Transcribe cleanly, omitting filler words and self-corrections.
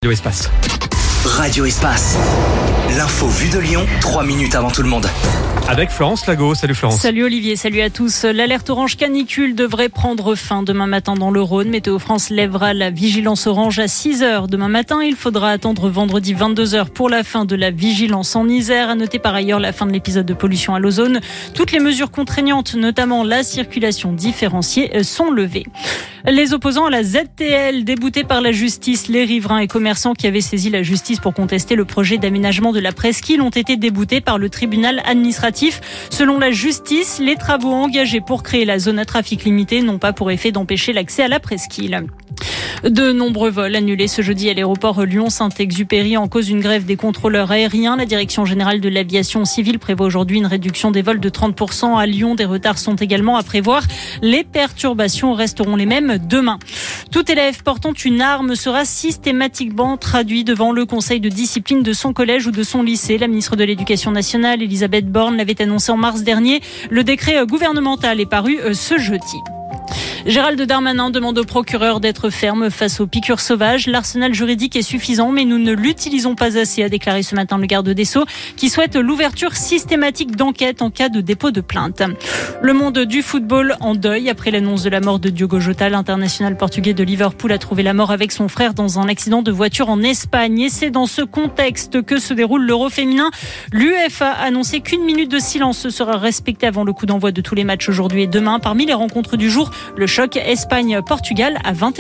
Radio Espace. Radio Espace. L'info vue de Lyon, 3 minutes avant tout le monde. Avec Florence Lago. Salut Florence. Salut Olivier, salut à tous. L'alerte orange canicule devrait prendre fin demain matin dans le Rhône. Météo France lèvera la vigilance orange à 6h demain matin. Il faudra attendre vendredi 22h pour la fin de la vigilance en Isère. À noter par ailleurs la fin de l'épisode de pollution à l'ozone. Toutes les mesures contraignantes, notamment la circulation différenciée, sont levées. Les opposants à la ZTL, déboutés par la justice, les riverains et commerçants qui avaient saisi la justice pour contester le projet d'aménagement de la presqu'île ont été déboutés par le tribunal administratif. Selon la justice, les travaux engagés pour créer la zone à trafic limité n'ont pas pour effet d'empêcher l'accès à la presqu'île. De nombreux vols annulés ce jeudi à l'aéroport Lyon-Saint-Exupéry en cause d'une grève des contrôleurs aériens. La direction générale de l'aviation civile prévoit aujourd'hui une réduction des vols de 30% à Lyon. Des retards sont également à prévoir. Les perturbations resteront les mêmes demain. Tout élève portant une arme sera systématiquement traduit devant le conseil de discipline de son collège ou de son lycée. La ministre de l'Éducation nationale, Elisabeth Borne, l'avait annoncé en mars dernier. Le décret gouvernemental est paru ce jeudi. Gérald Darmanin demande au procureur d'être ferme face aux piqûres sauvages. L'arsenal juridique est suffisant, mais nous ne l'utilisons pas assez, a déclaré ce matin le garde des Sceaux, qui souhaite l'ouverture systématique d'enquêtes en cas de dépôt de plainte. Le monde du football en deuil après l'annonce de la mort de Diogo Jota. L'international portugais de Liverpool a trouvé la mort avec son frère dans un accident de voiture en Espagne. Et c'est dans ce contexte que se déroule l'Euro féminin. L'UEFA a annoncé qu'1 minute de silence sera respectée avant le coup d'envoi de tous les matchs aujourd'hui et demain. Parmi les rencontres du jour, le choc Espagne-Portugal à 21h.